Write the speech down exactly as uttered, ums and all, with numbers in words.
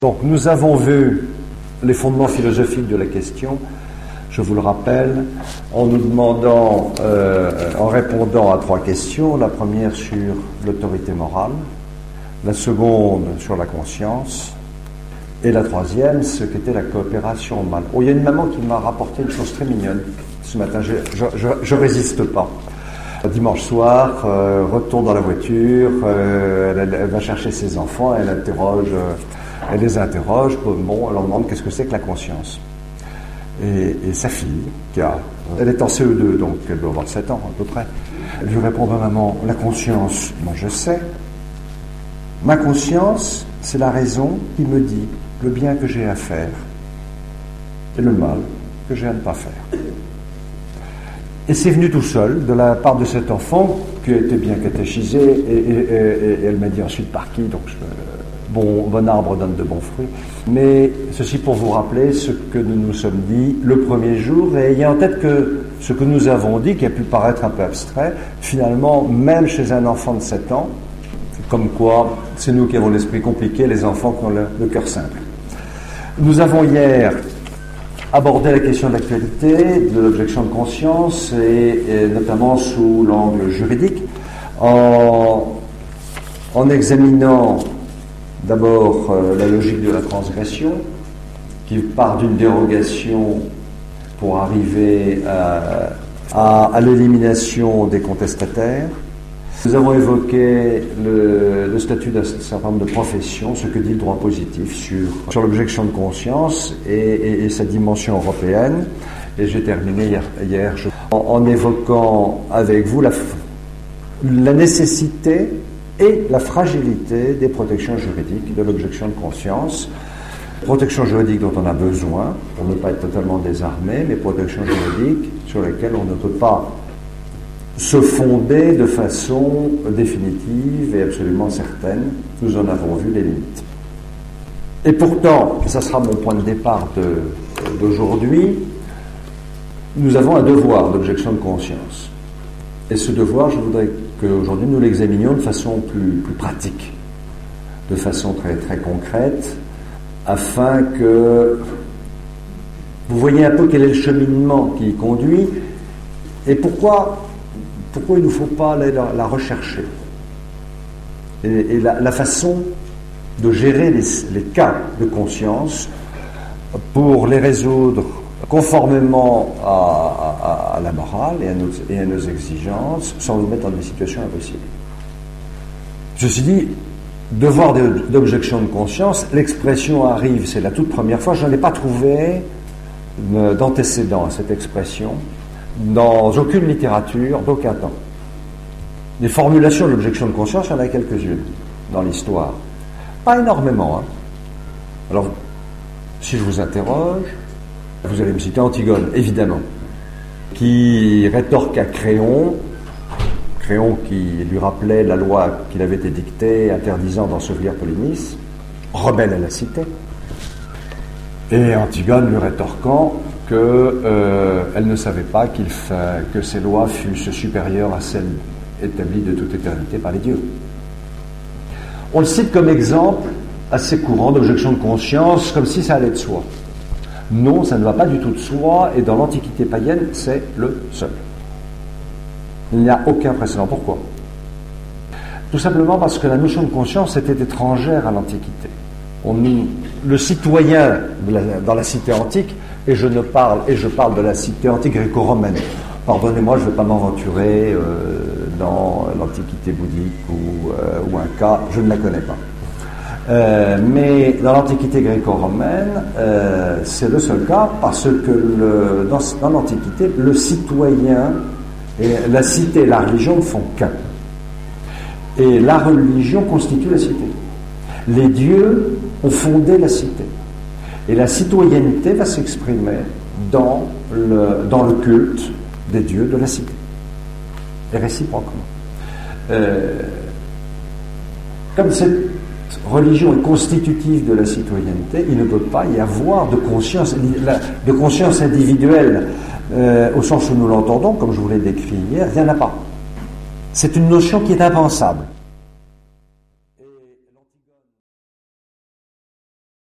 Donc nous avons vu les fondements philosophiques de la question, je vous le rappelle, en nous demandant, euh, en répondant à trois questions, la première sur l'autorité morale, la seconde sur la conscience, et la troisième, ce qu'était la coopération au mal. Oh, il y a une maman qui m'a rapporté une chose très mignonne ce matin, je, je, je, je résiste pas. Dimanche soir, euh, retourne dans la voiture, euh, elle, elle va chercher ses enfants, elle interroge, euh, elle les interroge, bon, elle leur demande qu'est-ce que c'est que la conscience. Et, et sa fille, qui a, elle est en C E deux, donc elle doit avoir sept ans à peu près, elle lui répond à maman, la conscience, moi je sais, ma conscience, c'est la raison qui me dit le bien que j'ai à faire et le mal que j'ai à ne pas faire. Et c'est venu tout seul, de la part de cet enfant, qui a été bien catéchisé, et, et, et, et elle m'a dit ensuite par qui, donc je, bon, bon arbre donne de bons fruits. Mais ceci pour vous rappeler ce que nous nous sommes dit le premier jour, et ayez en tête que ce que nous avons dit, qui a pu paraître un peu abstrait, finalement, même chez un enfant de sept ans, comme quoi c'est nous qui avons l'esprit compliqué, les enfants qui ont le, le cœur simple. Nous avons hier abordé la question de l'actualité, de l'objection de conscience, et, et notamment sous l'angle juridique, en, en examinant d'abord euh, la logique de la transgression, qui part d'une dérogation pour arriver à, à, à l'élimination des contestataires. Nous avons évoqué le, le statut d'un certain nombre de professions, ce que dit le droit positif sur, sur l'objection de conscience et, et, et sa dimension européenne. Et j'ai terminé hier, hier je, en, en évoquant avec vous la, la nécessité et la fragilité des protections juridiques de l'objection de conscience. Protection juridique dont on a besoin pour ne pas être totalement désarmé, mais protection juridique sur lesquelles on ne peut pas se fonder de façon définitive et absolument certaine. Nous en avons vu les limites. Et pourtant, et ça sera mon point de départ de, d'aujourd'hui, nous avons un devoir d'objection de conscience. Et ce devoir, je voudrais qu'aujourd'hui nous l'examinions de façon plus, plus pratique, de façon très, très concrète, afin que vous voyez un peu quel est le cheminement qui y conduit et pourquoi Pourquoi il ne faut pas aller la, la rechercher et, et la, la façon de gérer les, les cas de conscience pour les résoudre conformément à, à, à la morale et à, nos, et à nos exigences sans nous mettre dans des situations impossibles. Ceci dit, devoir d'objection de conscience, l'expression arrive, c'est la toute première fois, je n'en ai pas trouvé d'antécédent à cette expression dans aucune littérature, d'aucun temps. Les formulations de l'objection de conscience, il y en a quelques-unes dans l'histoire. Pas énormément. Hein. Alors, si je vous interroge, vous allez me citer Antigone, évidemment, qui rétorque à Créon, Créon qui lui rappelait la loi qu'il avait édictée interdisant d'ensevelir Polynice, rebelle à la cité, et Antigone lui rétorquant qu'elle euh, ne savait pas qu'il fa... que ces lois fussent supérieures à celles établies de toute éternité par les dieux. On le cite comme exemple assez courant d'objection de conscience, comme si ça allait de soi. Non, ça ne va pas du tout de soi, et dans l'Antiquité païenne, c'est le seul. Il n'y a aucun précédent. Pourquoi ? Tout simplement parce que la notion de conscience était étrangère à l'Antiquité. On, le citoyen de la, dans la cité antique, et je ne parle, et je parle de la cité antique gréco-romaine. Pardonnez-moi, je ne vais pas m'aventurer euh, dans l'Antiquité bouddhique ou, euh, ou un cas, je ne la connais pas. Euh, mais dans l'Antiquité gréco-romaine, euh, c'est le seul cas parce que le, dans, dans l'Antiquité, le citoyen, et la cité et la religion ne font qu'un. Et la religion constitue la cité. Les dieux ont fondé la cité. Et la citoyenneté va s'exprimer dans le, dans le culte des dieux de la cité. Et réciproquement. Euh, comme cette religion est constitutive de la citoyenneté, il ne peut pas y avoir de conscience, de conscience individuelle euh, au sens où nous l'entendons, comme je vous l'ai décrit hier, il n'y en a pas. C'est une notion qui est impensable.